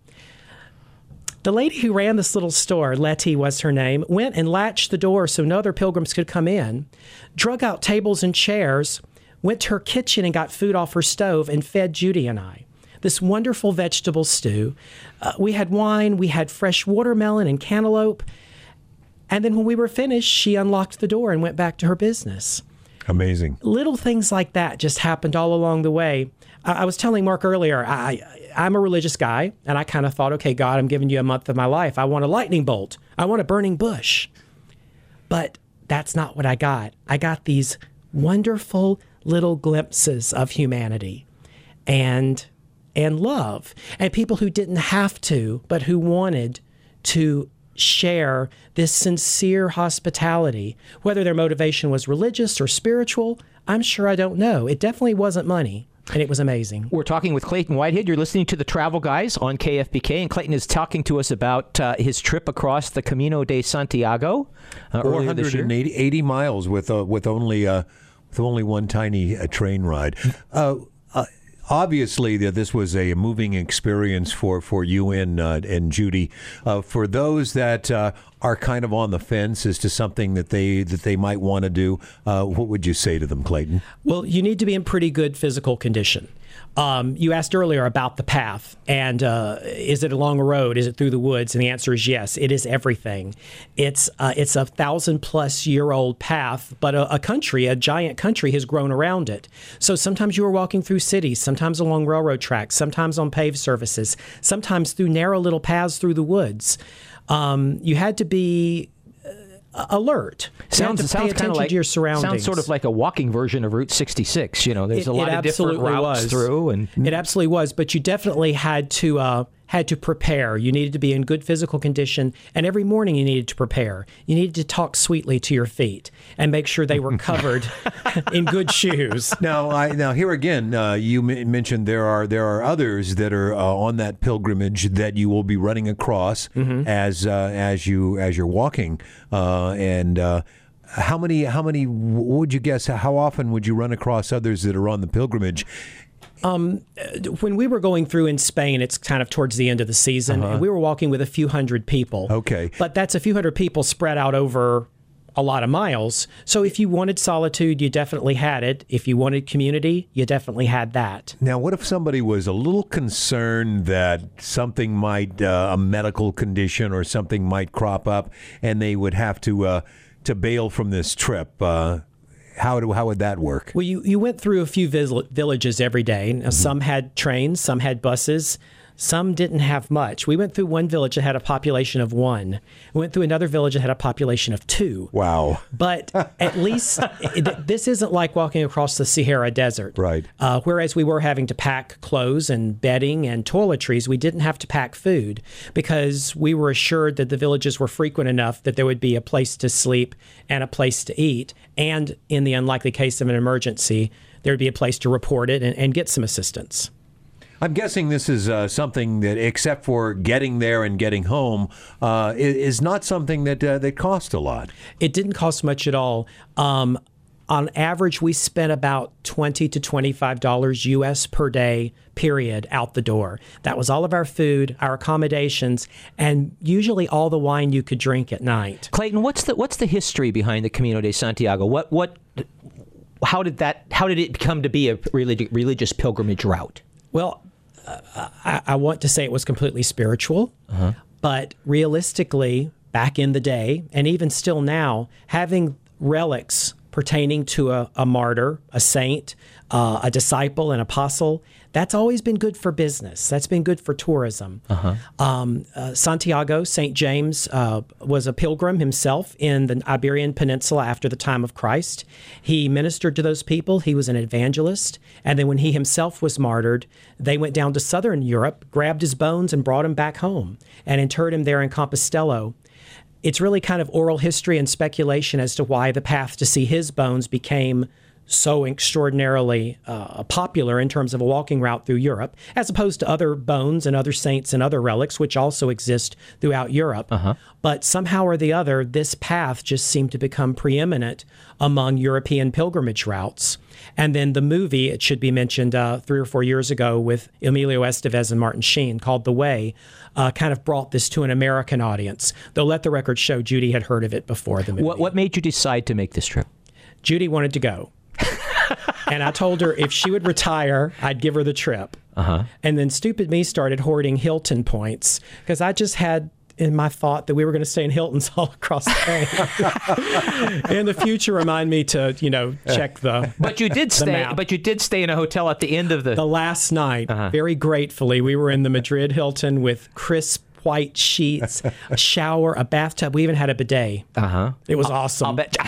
[SPEAKER 6] The lady who ran this little store, Letty was her name, went and latched the door so no other pilgrims could come in, drug out tables and chairs, went to her kitchen and got food off her stove and fed Judy and I. This wonderful vegetable stew. Uh, we had wine, we had fresh watermelon and cantaloupe. And then when we were finished, she unlocked the door and went back to her business.
[SPEAKER 1] Amazing.
[SPEAKER 6] Little things like that just happened all along the way. I, I was telling Mark earlier, I, I'm a religious guy, and I kind of thought, okay, God, I'm giving you a month of my life. I want a lightning bolt. I want a burning bush. But that's not what I got. I got these wonderful little glimpses of humanity and and love, and people who didn't have to, but who wanted to share this sincere hospitality. Whether their motivation was religious or spiritual, I'm sure I don't know. It definitely wasn't money, and it was amazing.
[SPEAKER 2] We're talking with Clayton Whitehead. You're listening to the Travel Guys on K F B K, and Clayton is talking to us about uh, his trip across the Camino de Santiago uh, earlier this year.
[SPEAKER 1] four hundred eighty miles with uh, with only uh, with only one tiny uh, train ride. Uh, uh, obviously, that this was a moving experience for, for you and uh, and Judy. Uh, for those that uh, are kind of on the fence as to something that they that they might want to do, uh, what would you say to them, Clayton?
[SPEAKER 6] Well, you need to be in pretty good physical condition. Um, you asked earlier about the path, and uh, is it along a road? Is it through the woods? And the answer is yes. It is everything. It's uh, it's a thousand plus year old path, but a, a country, a giant country, has grown around it. So sometimes you are walking through cities, sometimes along railroad tracks, sometimes on paved surfaces, sometimes through narrow little paths through the woods. Um, you had to be alert.
[SPEAKER 2] Sounds,
[SPEAKER 6] to
[SPEAKER 2] sounds kind of like
[SPEAKER 6] your surroundings.
[SPEAKER 2] Sounds sort of like a walking version of Route sixty-six. You know, there's
[SPEAKER 6] it,
[SPEAKER 2] a lot of different routes
[SPEAKER 6] was.
[SPEAKER 2] through, and
[SPEAKER 6] it absolutely was. But you definitely had to uh, had to prepare. You needed to be in good physical condition, and every morning you needed to prepare. You needed to talk sweetly to your feet and make sure they were covered in good shoes.
[SPEAKER 1] Now, I, now here again, uh, you m- mentioned there are there are others that are uh, on that pilgrimage that you will be running across mm-hmm. as uh, as you as you're walking, uh, and. Uh, How many? How many? What would you guess? How often would you run across others that are on the pilgrimage?
[SPEAKER 6] Um, when we were going through in Spain, it's kind of towards the end of the season, uh-huh. and we were walking with a few hundred people.
[SPEAKER 1] Okay,
[SPEAKER 6] but that's a few hundred people spread out over a lot of miles. So if you wanted solitude, you definitely had it. If you wanted community, you definitely had that.
[SPEAKER 1] Now, what if somebody was a little concerned that something might, uh, a medical condition or something might crop up, and they would have to. Uh, to bail from this trip? Uh, how do how would that work?
[SPEAKER 6] Well, you, you went through a few vis- villages every day. Now, mm-hmm. Some had trains, some had buses, some didn't have much. We went through one village that had a population of one. We went through another village that had a population of two.
[SPEAKER 1] Wow.
[SPEAKER 6] But at least it, this isn't like walking across the Sahara Desert.
[SPEAKER 1] Right.
[SPEAKER 6] Uh, whereas we were having to pack clothes and bedding and toiletries, we didn't have to pack food because we were assured that the villages were frequent enough that there would be a place to sleep and a place to eat. And in the unlikely case of an emergency, there would be a place to report it and, and get some assistance.
[SPEAKER 1] I'm guessing this is uh, something that, except for getting there and getting home, uh, is not something that uh, that cost a lot.
[SPEAKER 6] It didn't cost much at all. Um, on average, we spent about twenty to twenty-five dollars U S per day, period, out the door. That was all of our food, our accommodations, and usually all the wine you could drink at night.
[SPEAKER 2] Clayton, what's the what's the history behind the Camino de Santiago? What what how did that how did it come to be a religi- religious pilgrimage route?
[SPEAKER 6] Well, uh, I, I want to say it was completely spiritual, uh-huh. but realistically, back in the day, and even still now, having relics pertaining to a, a martyr, a saint, uh, a disciple, an apostle, that's always been good for business. That's been good for tourism. Uh-huh. Um, uh, Santiago, Saint James, uh, was a pilgrim himself in the Iberian Peninsula after the time of Christ. He ministered to those people. He was an evangelist. And then when he himself was martyred, they went down to southern Europe, grabbed his bones, and brought him back home and interred him there in Compostela. It's really kind of oral history and speculation as to why the path to see his bones became so extraordinarily uh, popular in terms of a walking route through Europe, as opposed to other bones and other saints and other relics, which also exist throughout Europe. Uh-huh. But somehow or the other, this path just seemed to become preeminent among European pilgrimage routes. And then the movie, it should be mentioned, uh, three or four years ago with Emilio Estevez and Martin Sheen, called The Way, uh, kind of brought this to an American audience. Though let the record show Judy had heard of it before the movie.
[SPEAKER 2] What, what made you decide to make this trip?
[SPEAKER 6] Judy wanted to go. And I told her if she would retire, I'd give her the trip. Uh-huh. And then stupid me started hoarding Hilton points because I just had in my thought that we were going to stay in Hiltons all across Spain. In the future, remind me to, you know, check the
[SPEAKER 2] But you did stay.
[SPEAKER 6] map.
[SPEAKER 2] But you did stay in a hotel at the end of the.
[SPEAKER 6] The last night, uh-huh. very gratefully, we were in the Madrid Hilton with crisp white sheets, a shower, a bathtub. We even had a bidet. Uh huh. It was
[SPEAKER 2] I'll,
[SPEAKER 6] awesome.
[SPEAKER 2] I'll bet.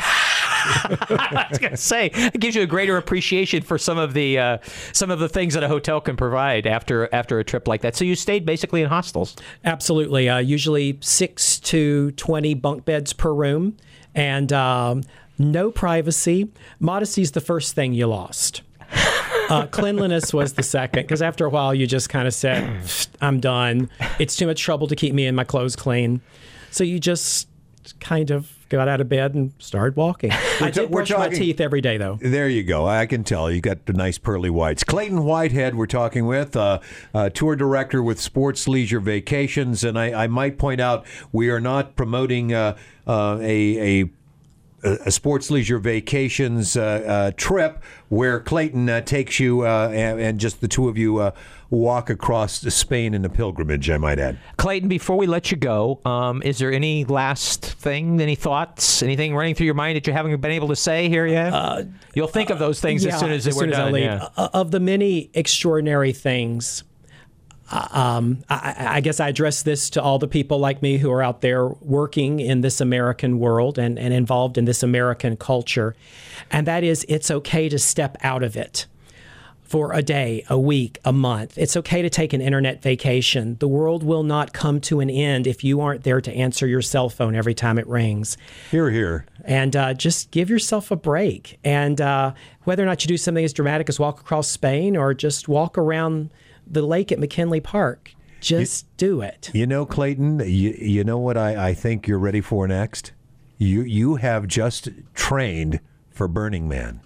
[SPEAKER 2] I was going to say, it gives you a greater appreciation for some of the uh, some of the things that a hotel can provide after after a trip like that. So you stayed basically in hostels.
[SPEAKER 6] Absolutely. Uh, usually six to twenty bunk beds per room, and um, no privacy. Modesty is the first thing you lost. Uh, cleanliness was the second, because after a while you just kind of said, I'm done. It's too much trouble to keep me and my clothes clean. So you just kind of got out of bed and started walking. I
[SPEAKER 1] ta-
[SPEAKER 6] did
[SPEAKER 1] we're
[SPEAKER 6] brush my
[SPEAKER 1] talking-
[SPEAKER 6] teeth every day, though.
[SPEAKER 1] There you go. I can tell. You got the nice pearly whites. Clayton Whitehead, we're talking with, uh, uh, tour director with Sports Leisure Vacations. And I, I might point out, we are not promoting uh, uh, a, a a sports leisure vacations uh, uh, trip where Clayton uh, takes you uh, and, and just the two of you uh, walk across Spain in a pilgrimage, I might add.
[SPEAKER 2] Clayton, before we let you go, um, is there any last thing, any thoughts, anything running through your mind that you haven't been able to say here yet? Uh, You'll think of those things
[SPEAKER 6] yeah,
[SPEAKER 2] as soon as,
[SPEAKER 6] as
[SPEAKER 2] we're
[SPEAKER 6] soon as I
[SPEAKER 2] done.
[SPEAKER 6] leave.
[SPEAKER 2] Yeah.
[SPEAKER 6] Uh, of the many extraordinary things, uh, um, I, I guess I address this to all the people like me who are out there working in this American world and, and involved in this American culture. And that is, it's okay to step out of it for a day, a week, a month. It's okay to take an internet vacation. The world will not come to an end if you aren't there to answer your cell phone every time it rings.
[SPEAKER 1] Hear, hear.
[SPEAKER 6] And uh, just give yourself a break. And uh, whether or not you do something as dramatic as walk across Spain or just walk around the lake at McKinley Park, just you, do it.
[SPEAKER 1] You know, Clayton, you, you know what I, I think you're ready for next? You, you have just trained for Burning Man.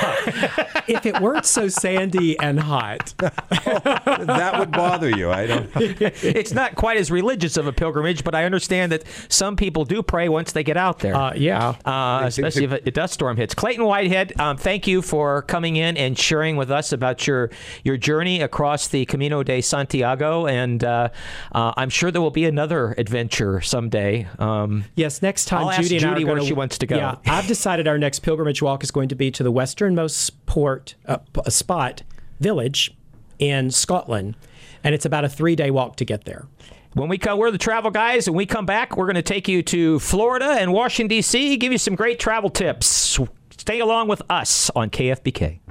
[SPEAKER 6] If it weren't so sandy and hot.
[SPEAKER 1] That would bother you. I don't.
[SPEAKER 2] It's not quite as religious of a pilgrimage, but I understand that some people do pray once they get out there.
[SPEAKER 6] Uh, yeah.
[SPEAKER 2] Uh, especially if a dust storm hits. Clayton Whitehead, um, thank you for coming in and sharing with us about your your journey across the Camino de Santiago. And uh, uh, I'm sure there will be another adventure someday. Um,
[SPEAKER 6] yes, next time
[SPEAKER 2] I'll
[SPEAKER 6] Judy
[SPEAKER 2] ask
[SPEAKER 6] and I
[SPEAKER 2] Judy
[SPEAKER 6] are
[SPEAKER 2] where
[SPEAKER 6] gonna,
[SPEAKER 2] she wants to go.
[SPEAKER 6] Yeah, I've decided our next pilgrimage walk is going to be to the westernmost port uh, p- spot, village in Scotland. And it's about a three-day walk to get there.
[SPEAKER 2] When we come, we're the Travel Guys, and we come back, we're going to take you to Florida and Washington, D C, give you some great travel tips. Stay along with us on K F B K.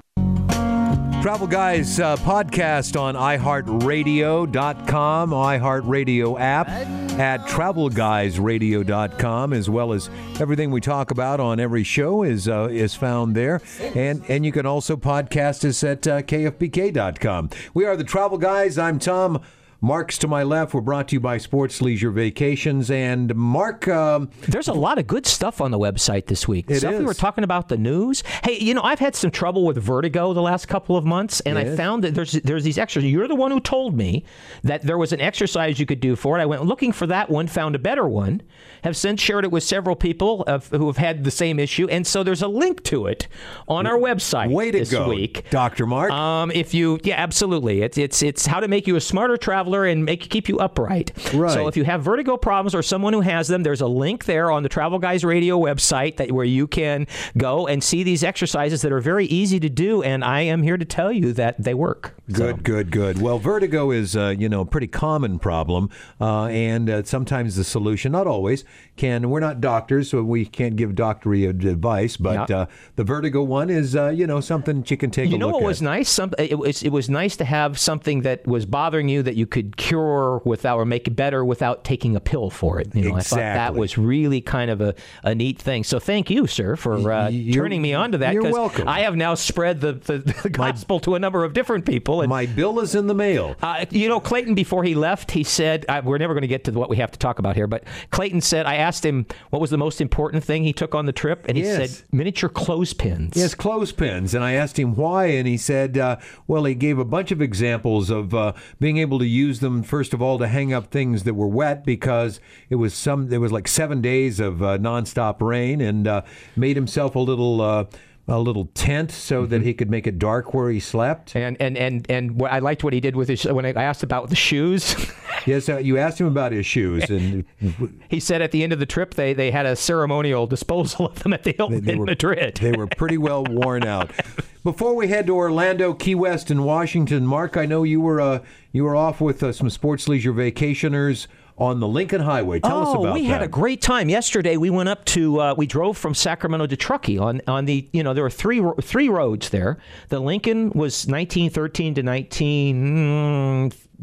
[SPEAKER 1] Travel Guys uh, podcast on i heart radio dot com, iHeartRadio app, at travel guys radio dot com, as well as everything we talk about on every show is uh, is found there. And and you can also podcast us at uh, K F B K dot com. We are the Travel Guys. I'm Tom. Mark's to my left. We're brought to you by Sports Leisure Vacations. And Mark... Um,
[SPEAKER 2] There's a lot of good stuff on the website this week.
[SPEAKER 1] It
[SPEAKER 2] stuff
[SPEAKER 1] is.
[SPEAKER 2] We were talking about the news. Hey, you know, I've had some trouble with vertigo the last couple of months, and
[SPEAKER 1] Yes.
[SPEAKER 2] I found that there's there's these exercises. You're the one who told me that there was an exercise you could do for it. I went looking for that one, found a better one, have since shared it with several people of, who have had the same issue, and so there's a link to it on our website
[SPEAKER 1] way to
[SPEAKER 2] this
[SPEAKER 1] go,
[SPEAKER 2] week.
[SPEAKER 1] Doctor Mark.
[SPEAKER 2] Um, if you, yeah, absolutely. It's it's it's how to make you a smarter traveler and make keep you upright.
[SPEAKER 1] Right.
[SPEAKER 2] So if you have vertigo problems or someone who has them, there's a link there on the Travel Guys Radio website that where you can go and see these exercises that are very easy to do. And I am here to tell you that they work.
[SPEAKER 1] Good,
[SPEAKER 2] So.
[SPEAKER 1] good, good. Well, vertigo is, uh, you know, a pretty common problem, uh, and uh, sometimes the solution, not always, can. We're not doctors, so we can't give doctory advice, but
[SPEAKER 2] Yeah.
[SPEAKER 1] uh, the vertigo one is, uh, you know, something you can take
[SPEAKER 2] You
[SPEAKER 1] a
[SPEAKER 2] know
[SPEAKER 1] look
[SPEAKER 2] what
[SPEAKER 1] at.
[SPEAKER 2] was nice? Some, it was it was nice to have something that was bothering you that you could cure without or make it better without taking a pill for it. You know, I thought that
[SPEAKER 1] Exactly.
[SPEAKER 2] was really kind of a, a neat thing. So thank you, sir, for uh,
[SPEAKER 1] You're-
[SPEAKER 2] turning me on to that.
[SPEAKER 1] you're
[SPEAKER 2] 'cause
[SPEAKER 1] welcome.
[SPEAKER 2] I have now spread the, the, the gospel to a number of different people. And
[SPEAKER 1] My bill is in the mail.
[SPEAKER 2] Uh, you know, Clayton, before he left, he said, uh, we're never going to get to what we have to talk about here, but Clayton said, I asked him what was the most important thing he took on the trip, and he
[SPEAKER 1] Yes.
[SPEAKER 2] said, miniature clothespins.
[SPEAKER 1] He has clothespins, and I asked him why, and he said, uh, well, he gave a bunch of examples of uh, being able to use them, first of all, to hang up things that were wet, because it was some, there was like seven days of uh, nonstop rain, and uh, made himself a little... Uh, a little tent so that he could make it dark where he slept.
[SPEAKER 2] And and and and what I liked what he did with his when I asked about the shoes.
[SPEAKER 1] Yes, uh, you asked him about his shoes, and
[SPEAKER 2] He said at the end of the trip they, they had a ceremonial disposal of them at the Hilton
[SPEAKER 1] they
[SPEAKER 2] in
[SPEAKER 1] were,
[SPEAKER 2] Madrid.
[SPEAKER 1] they were pretty well worn out. Before we head to Orlando, Key West, and Washington, Mark, I know you were uh, you were off with uh, some sports leisure vacationers on the Lincoln Highway. Tell
[SPEAKER 2] oh,
[SPEAKER 1] us about
[SPEAKER 2] we
[SPEAKER 1] that.
[SPEAKER 2] had a great time yesterday. We went up to uh, we drove from Sacramento to Truckee on on the you know there were three ro- three roads there. The Lincoln was nineteen thirteen to nineteen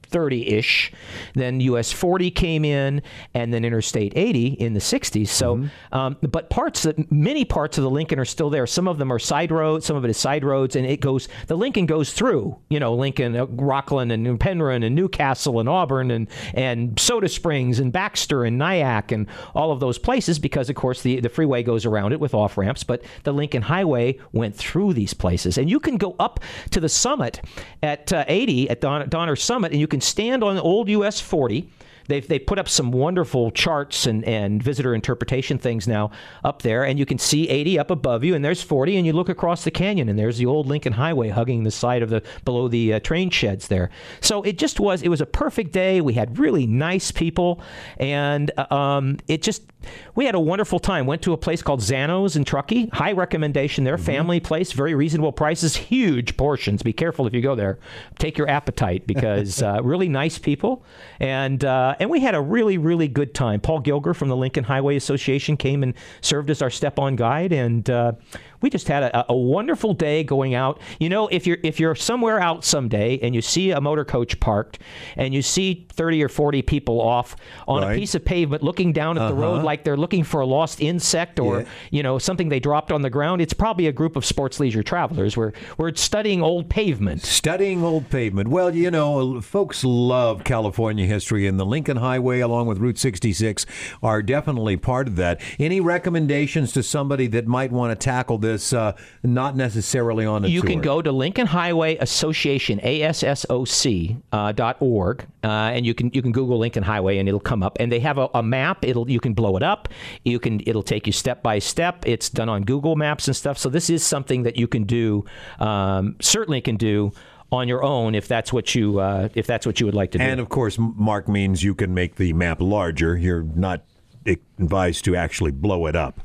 [SPEAKER 2] thirty-ish. Then U S forty came in, and then Interstate eighty in the sixties. So, mm-hmm. um, but parts, that many parts of the Lincoln are still there. Some of them are side roads, some of it is side roads, and it goes. The Lincoln goes through, you know, Lincoln, uh, Rockland, and Penryn, and Newcastle, and Auburn, and and Soda Springs, and Baxter, and Nyack, and all of those places, because of course the the freeway goes around it with off ramps. But the Lincoln Highway went through these places, and you can go up to the summit at uh, eighty at Don- Donner Summit, and you can stand on the old U S forty. They've they put up some wonderful charts and, and visitor interpretation things now up there, and you can see eighty up above you, and there's forty, and you look across the canyon, and there's the old Lincoln Highway hugging the side of the below the uh, train sheds there. So it just was it was a perfect day. We had really nice people, and uh, um, it just we had a wonderful time. Went to a place called Zano's in Truckee. High recommendation there. Mm-hmm. Family place, very reasonable prices, huge portions. Be careful if you go there. Take your appetite, because uh, really nice people, and. Uh, And we had a really, really good time. Paul Gilger from the Lincoln Highway Association came and served as our step-on guide, and uh, we just had a, a wonderful day going out. You know, if you're if you're somewhere out someday and you see a motor coach parked and you see thirty or forty people off on right. a piece of pavement looking down at uh-huh. the road like they're looking for a lost insect or, yeah. you know, something they dropped on the ground, it's probably a group of sports leisure travelers. We're, we're studying old pavement.
[SPEAKER 1] Studying old pavement. Well, you know, folks love California history, and the Lincoln Highway along with Route sixty-six are definitely part of that. Any recommendations to somebody that might want to tackle this? This uh, not necessarily on a
[SPEAKER 2] you
[SPEAKER 1] tour?
[SPEAKER 2] You can go to Lincoln Highway Association, A S S O C uh, dot org, uh, and you can you can Google Lincoln Highway and it'll come up. And they have a, a map. It'll you can blow it up. You can it'll take you step by step. It's done on Google Maps and stuff. So this is something that you can do. Um, certainly can do on your own if that's what you uh, if that's what you would like to do.
[SPEAKER 1] And of course, Mark means you can make the map larger. You're not advised to actually blow it up.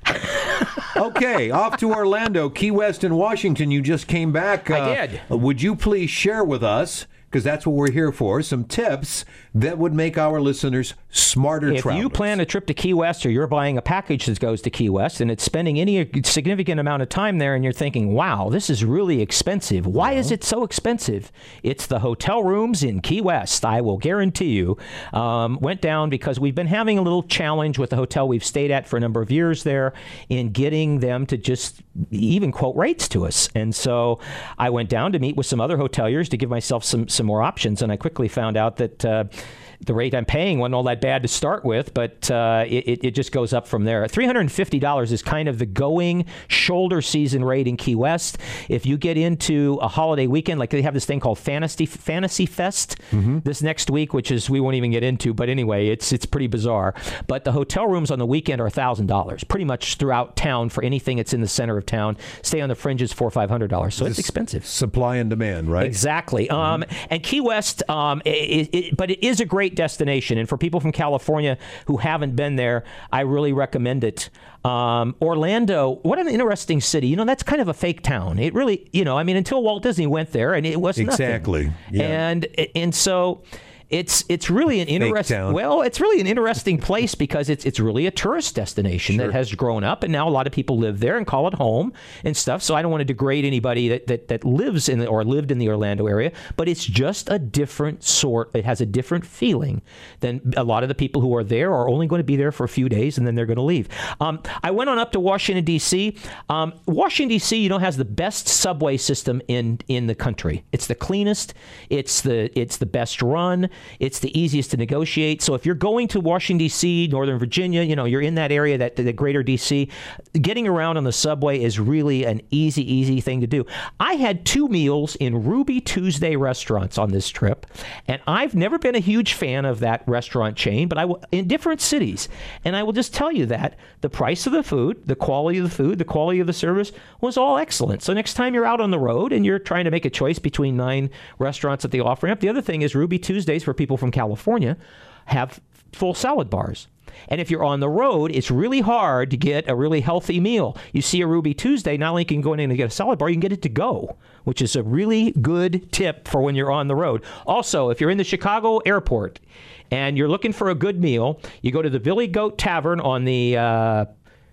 [SPEAKER 1] Okay, off to Orlando, Key West, and Washington. You just came back.
[SPEAKER 2] Uh, I did.
[SPEAKER 1] Would you please share with us, because that's what we're here for, some tips that would make our listeners smarter
[SPEAKER 2] if
[SPEAKER 1] travelers?
[SPEAKER 2] If you plan a trip to Key West, or you're buying a package that goes to Key West, and it's spending any significant amount of time there, and you're thinking, wow, this is really expensive. Why yeah. is it so expensive? It's the hotel rooms in Key West, I will guarantee you. Um, went down because we've been having a little challenge with the hotel we've stayed at for a number of years there in getting them to just even quote rates to us. And so I went down to meet with some other hoteliers to give myself some, some more options, and I quickly found out that uh, the rate I'm paying wasn't all that bad to start with, but uh, it, it just goes up from there. three hundred fifty dollars is kind of the going shoulder season rate in Key West. If you get into a holiday weekend, like they have this thing called Fantasy Fantasy Fest mm-hmm. this next week, which is we won't even get into, but anyway, it's it's pretty bizarre. But the hotel rooms on the weekend are one thousand dollars, pretty much throughout town for anything that's in the center of town. Stay on the fringes, four hundred dollars, five hundred dollars, so
[SPEAKER 1] this
[SPEAKER 2] it's expensive.
[SPEAKER 1] Supply and demand, right?
[SPEAKER 2] Exactly. Mm-hmm. Um, and Key West, um, it, it, but it is a great destination, and for people from California who haven't been there, I really recommend it. Um, Orlando, what an interesting city. You know, that's kind of a fake town. It really, you know, I mean, until Walt Disney went there, and it was
[SPEAKER 1] exactly.
[SPEAKER 2] nothing.
[SPEAKER 1] Yeah.
[SPEAKER 2] And and so. It's it's really an interesting well it's really an interesting place because it's it's really a tourist destination sure. that has grown up, and now a lot of people live there and call it home and stuff. So I don't want to degrade anybody that that, that lives in the, or lived in the Orlando area, but it's just a different sort. It has a different feeling than a lot of the people who are there are only going to be there for a few days and then they're going to leave. Um, I went on up to Washington D C. Um, Washington D C, you know, has the best subway system in in the country. It's the cleanest. It's the it's the best run. It's the easiest to negotiate. So if you're going to Washington, D C, Northern Virginia, you know, you're in that area, that the greater D C, getting around on the subway is really an easy, easy thing to do. I had two meals in Ruby Tuesday restaurants on this trip, and I've never been a huge fan of that restaurant chain, but I w- in different cities. And I will just tell you that the price of the food, the quality of the food, the quality of the service was all excellent. So next time you're out on the road and you're trying to make a choice between nine restaurants at the off-ramp, the other thing is Ruby Tuesdays for people from California have full salad bars. And if you're on the road, it's really hard to get a really healthy meal. You see a Ruby Tuesday, not only can you go in and get a salad bar, you can get it to go, which is a really good tip for when you're on the road. Also, if you're in the Chicago airport and you're looking for a good meal, you go to the Billy Goat Tavern on the uh,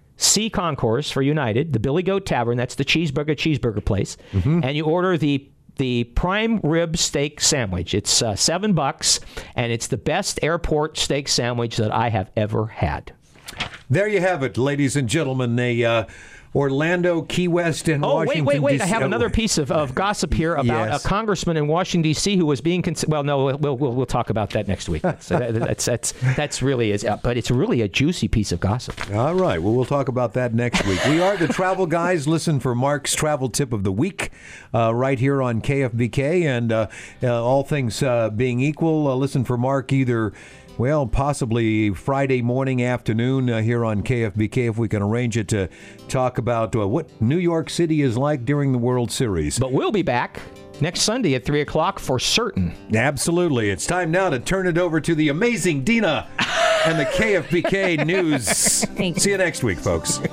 [SPEAKER 2] C concourse for United, the Billy Goat Tavern. That's the cheeseburger cheeseburger place. Mm-hmm. And you order the the prime rib steak sandwich. It's uh, seven bucks, and it's the best airport steak sandwich that I have ever had.
[SPEAKER 1] There you have it, ladies and gentlemen. A uh, Orlando, Key West, and
[SPEAKER 2] oh,
[SPEAKER 1] Washington.
[SPEAKER 2] wait, wait, wait!
[SPEAKER 1] D C
[SPEAKER 2] I have another piece of, of gossip here about
[SPEAKER 1] Yes.
[SPEAKER 2] a congressman in Washington D C who was being cons- well. No, we'll, we'll we'll talk about that next week. That's that's that's, that's really is, but it's really a juicy piece of gossip.
[SPEAKER 1] All right. Well, we'll talk about that next week. We are the Travel Guys. Listen for Mark's travel tip of the week uh, right here on K F B K. And uh, uh, all things uh, being equal, uh, listen for Mark either, well, possibly Friday morning, afternoon uh, here on K F B K if we can arrange it to talk about uh, what New York City is like during the World Series.
[SPEAKER 2] But we'll be back next Sunday at three o'clock for certain.
[SPEAKER 1] Absolutely. It's time now to turn it over to the amazing Dina and the K F B K News.
[SPEAKER 7] Thank you.
[SPEAKER 1] See you next week, folks.